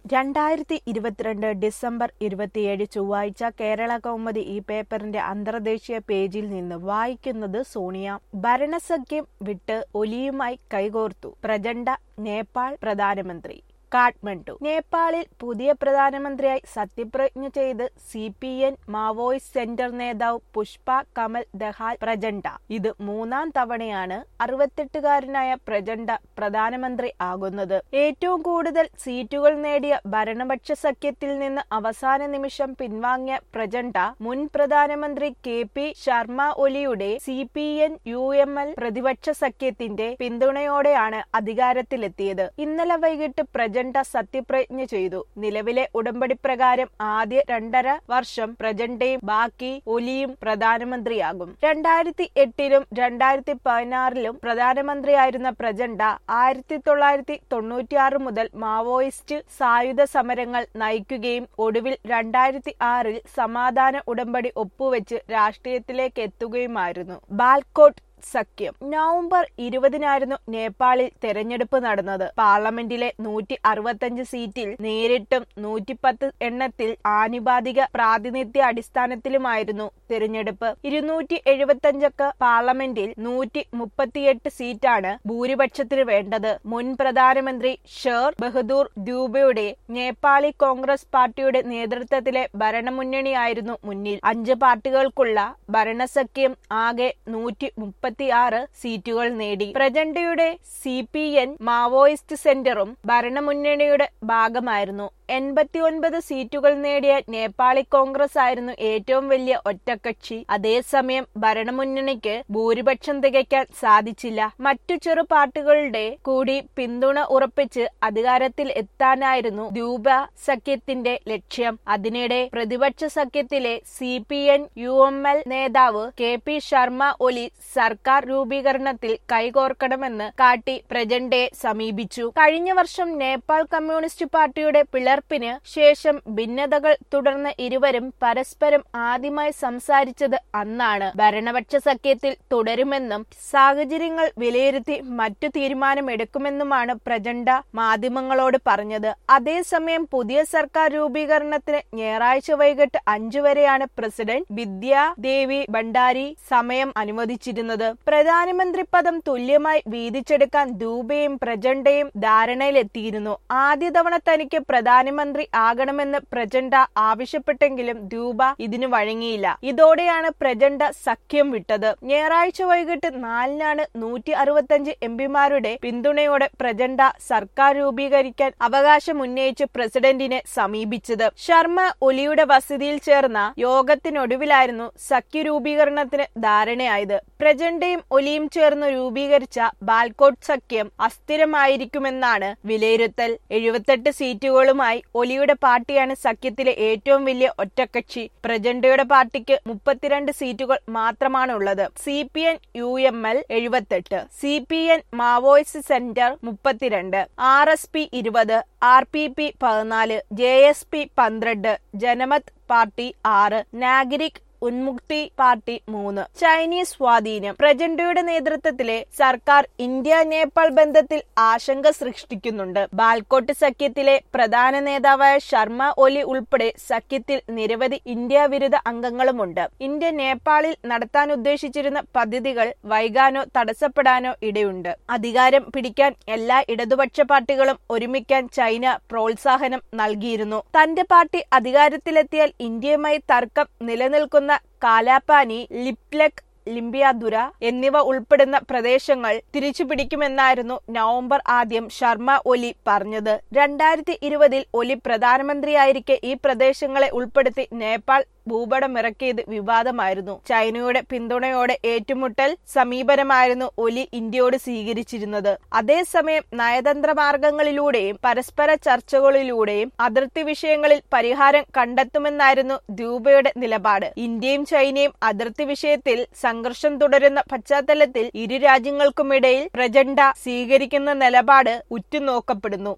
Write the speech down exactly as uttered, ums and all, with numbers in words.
രണ്ടായിരത്തി ഇരുപത്തിരണ്ട് ഡിസംബർ ഇരുപത്തിയേഴ് ചൊവ്വാഴ്ച കേരള കൗമുദി ഈ പേപ്പറിന്റെ അന്തർദേശീയ പേജിൽ നിന്ന് വായിക്കുന്നത് സോണിയ. ഭരണസഖ്യം വിട്ട് ഒലിയുമായി കൈകോർത്തു പ്രചണ്ഡ നേപ്പാൾ പ്രധാനമന്ത്രി. കാഠ്മണ്ഡു. നേപ്പാളിൽ പുതിയ പ്രധാനമന്ത്രിയായി സത്യപ്രതിജ്ഞ ചെയ്ത് C P N Maoist centre നേതാവ് പുഷ്പ കമൽ ദഹാൽ പ്രചണ്ഡ. ഇത് മൂന്നാം തവണയാണ് അറുപത്തെട്ടുകാരനായ പ്രചണ്ഡ പ്രധാനമന്ത്രി ആകുന്നത്. ഏറ്റവും കൂടുതൽ സീറ്റുകൾ നേടിയ ഭരണപക്ഷ സഖ്യത്തിൽ നിന്ന് അവസാന നിമിഷം പിൻവാങ്ങിയ പ്രചണ്ഡ മുൻ പ്രധാനമന്ത്രി കെ പി ശർമ്മ ഒലിയുടെ C P N U M L പ്രതിപക്ഷ സഖ്യത്തിന്റെ പിന്തുണയോടെയാണ് അധികാരത്തിലെത്തിയത്. ഇന്നലെ വൈകിട്ട് പ്രചണ്ഡ സത്യപ്രതിജ്ഞ ചെയ്തു. നിലവിലെ ഉടമ്പടി പ്രകാരം ആദ്യ രണ്ടര വർഷം പ്രചണ്ഡയും ബാക്കി ഒലിയും പ്രധാനമന്ത്രിയാകും. രണ്ടായിരത്തി എട്ടിലും രണ്ടായിരത്തി പതിനാറിലും പ്രധാനമന്ത്രിയായിരുന്ന പ്രചണ്ഡ ആയിരത്തി തൊള്ളായിരത്തി തൊണ്ണൂറ്റിയാറ് മുതൽ മാവോയിസ്റ്റ് സായുധ സമരങ്ങൾ നയിക്കുകയും ഒടുവിൽ രണ്ടായിരത്തി ആറിൽ സമാധാന ഉടമ്പടി ഒപ്പുവെച്ച് രാഷ്ട്രീയത്തിലേക്ക് എത്തുകയുമായിരുന്നു. ബാൽക്കോട്ട് സഖ്യം. നവംബർ ഇരുപതിനായിരുന്നു നേപ്പാളിൽ തെരഞ്ഞെടുപ്പ് നടന്നത്. പാർലമെന്റിലെ നൂറ്റി അറുപത്തഞ്ച് സീറ്റിൽ നേരിട്ടും നൂറ്റിപ്പത്ത് എണ്ണത്തിൽ ആനുപാതിക പ്രാതിനിധ്യ അടിസ്ഥാനത്തിലുമായിരുന്നു തിരഞ്ഞെടുപ്പ്. ഇരുന്നൂറ്റി എഴുപത്തഞ്ചക്ക പാർലമെന്റിൽ നൂറ്റി മുപ്പത്തിയെട്ട് സീറ്റാണ് ഭൂരിപക്ഷത്തിന് വേണ്ടത്. മുൻ പ്രധാനമന്ത്രി ഷേർ ബഹദൂർ ദ്യൂബയുടെ നേപ്പാളി കോൺഗ്രസ് പാർട്ടിയുടെ നേതൃത്വത്തിലെ ഭരണമുന്നണിയായിരുന്നു മുന്നിൽ. അഞ്ച് പാർട്ടികൾക്കുള്ള ഭരണസഖ്യം ആകെ നൂറ്റി മുപ്പത്തി ആറ് സീറ്റുകൾ നേടി. പ്രചണ്ഡയുടെ സി പി എൻ മാവോയിസ്റ്റ് സെന്ററും ഭരണമുന്നണിയുടെ ഭാഗമായിരുന്നു. എൺപത്തി ഒൻപത് സീറ്റുകൾ നേടിയ നേപ്പാളി കോൺഗ്രസ് ആയിരുന്നു ഏറ്റവും വലിയ ഒറ്റക്കക്ഷി. അതേസമയം ഭരണമുന്നണിക്ക് ഭൂരിപക്ഷം തികയ്ക്കാൻ സാധിച്ചില്ല. മറ്റു ചെറു പാർട്ടികളുടെ കൂടി പിന്തുണ ഉറപ്പിച്ച് അധികാരത്തിൽ എത്താനായിരുന്നു ദ്യൂബ സഖ്യത്തിന്റെ ലക്ഷ്യം. അതിനിടെ പ്രതിപക്ഷ സഖ്യത്തിലെ C P N U M L നേതാവ് കെ പി ശർമ്മ ഒലി സർക്കാർ രൂപീകരണത്തിൽ കൈകോർക്കണമെന്ന് കാട്ടി പ്രചണ്ഡയെ സമീപിച്ചു. കഴിഞ്ഞ വർഷം നേപ്പാൾ കമ്മ്യൂണിസ്റ്റ് പാർട്ടിയുടെ പിളർ പ്പിന് ശേഷം ഭിന്നതകൾ തുടർന്ന ഇരുവരും പരസ്പരം ആദ്യമായി സംസാരിച്ചത് അന്നാണ്. ഭരണപക്ഷ സഖ്യത്തിൽ തുടരുമെന്നും സാഹചര്യങ്ങൾ വിലയിരുത്തി മറ്റു തീരുമാനമെടുക്കുമെന്നുമാണ് പ്രചണ്ഡ മാധ്യമങ്ങളോട് പറഞ്ഞത്. അതേസമയം പുതിയ സർക്കാർ രൂപീകരണത്തിന് ഞായറാഴ്ച വൈകിട്ട് അഞ്ചു വരെയാണ് പ്രസിഡന്റ് വിദ്യാ ദേവി ഭണ്ഡാരി സമയം അനുവദിച്ചിരുന്നത്. പ്രധാനമന്ത്രി പദം തുല്യമായി വീതിച്ചെടുക്കാൻ ദ്യൂബയും പ്രചണ്ഡയും ധാരണയിലെത്തിയിരുന്നു. ആദ്യ തവണ തനിക്ക് പ്രധാന മന്ത്രി ആകണമെന്ന് പ്രചണ്ഡ ആവശ്യപ്പെട്ടെങ്കിലും ദ്യൂബ ഇതിനു വഴങ്ങിയില്ല. ഇതോടെയാണ് പ്രചണ്ഡ സഖ്യം വിട്ടത്. ഞായറാഴ്ച വൈകിട്ട് നാലിനാണ് നൂറ്റി അറുപത്തഞ്ച് എം പിമാരുടെ പിന്തുണയോടെ പ്രചണ്ഡ സർക്കാർ രൂപീകരിക്കാൻ അവകാശമുന്നയിച്ച് പ്രസിഡന്റിനെ സമീപിച്ചത്. ശർമ്മ ഒലിയുടെ വസതിയിൽ ചേർന്ന യോഗത്തിനൊടുവിലായിരുന്നു സഖ്യ രൂപീകരണത്തിന് ധാരണയായത്. പ്രചണ്ഡയും ഒലിയും ചേർന്ന് രൂപീകരിച്ച ബാൽക്കോട്ട് സഖ്യം അസ്ഥിരമായിരിക്കുമെന്നാണ് വിലയിരുത്തൽ. എഴുപത്തെട്ട് സീറ്റുകളുമായി ഒലിയുടെ പാർട്ടിയാണ് സഖ്യത്തിലെ ഏറ്റവും വലിയ ഒറ്റക്കക്ഷി. പ്രചണ്ഡയുടെ പാർട്ടിക്ക് മുപ്പത്തിരണ്ട് സീറ്റുകൾ മാത്രമാണുള്ളത്. C P N U M L എഴുപത്തെട്ട്, C P N Maoist centre മുപ്പത്തിരണ്ട്, ആർ എസ് പി ഇരുപത്, ആർ പി പി പതിനാല്, ജെ എസ് പി പന്ത്രണ്ട്, ജനമത് പാർട്ടി ആറ്, നാഗരിക് ഉന്മുക്തി പാർട്ടി മൂന്ന്. ചൈനീസ് സ്വാധീനം. പ്രചണ്ഡയുടെ നേതൃത്വത്തിലെ സർക്കാർ ഇന്ത്യ നേപ്പാൾ ബന്ധത്തിൽ ആശങ്ക സൃഷ്ടിക്കുന്നുണ്ട്. ബാൽക്കോട്ട് സഖ്യത്തിലെ പ്രധാന നേതാവായ ശർമ്മ ഒലി ഉൾപ്പെടെ സഖ്യത്തിൽ നിരവധി ഇന്ത്യ വിരുദ്ധ അംഗങ്ങളുമുണ്ട്. ഇന്ത്യ നേപ്പാളിൽ നടത്താൻ ഉദ്ദേശിച്ചിരുന്ന പദ്ധതികൾ വൈകാനോ തടസ്സപ്പെടാനോ ഇടയുണ്ട്. അധികാരം പിടിക്കാൻ എല്ലാ ഇടതുപക്ഷ പാർട്ടികളും ഒരുമിക്കാൻ ചൈന പ്രോത്സാഹനം നൽകിയിരുന്നു. തന്റെ പാർട്ടി അധികാരത്തിലെത്തിയാൽ ഇന്ത്യയുമായി തർക്കം നിലനിൽക്കുന്ന കാലാപാനി, ലിപ്ലക്, ലിംബിയാദുര എന്നിവ ഉൾപ്പെടുന്ന പ്രദേശങ്ങൾ തിരിച്ചുപിടിക്കുമെന്നായിരുന്നു നവംബർ ആദ്യം ശർമ്മ ഒലി പറഞ്ഞത്. രണ്ടായിരത്തി ഇരുപതിൽ ഒലി പ്രധാനമന്ത്രിയായിരിക്കെ ഈ പ്രദേശങ്ങളെ ഉൾപ്പെടുത്തി നേപ്പാൾ ഭൂപടമിറക്കിയത് വിവാദമായിരുന്നു. ചൈനയുടെ പിന്തുണയോടെ ഏറ്റുമുട്ടൽ സമീപനമായിരുന്നു ഒലി ഇന്ത്യയോട് സ്വീകരിച്ചിരുന്നത്. അതേസമയം നയതന്ത്ര മാർഗങ്ങളിലൂടെയും പരസ്പര ചർച്ചകളിലൂടെയും അതിർത്തി വിഷയങ്ങളിൽ പരിഹാരം കണ്ടെത്തുമെന്നായിരുന്നു ദ്യൂബയുടെ നിലപാട്. ഇന്ത്യയും ചൈനയും അതിർത്തി വിഷയത്തിൽ സംഘർഷം തുടരുന്ന പശ്ചാത്തലത്തിൽ ഇരു രാജ്യങ്ങൾക്കുമിടയിൽ പ്രചണ്ഡ സ്വീകരിക്കുന്ന നിലപാട് ഉറ്റുനോക്കപ്പെടുന്നു.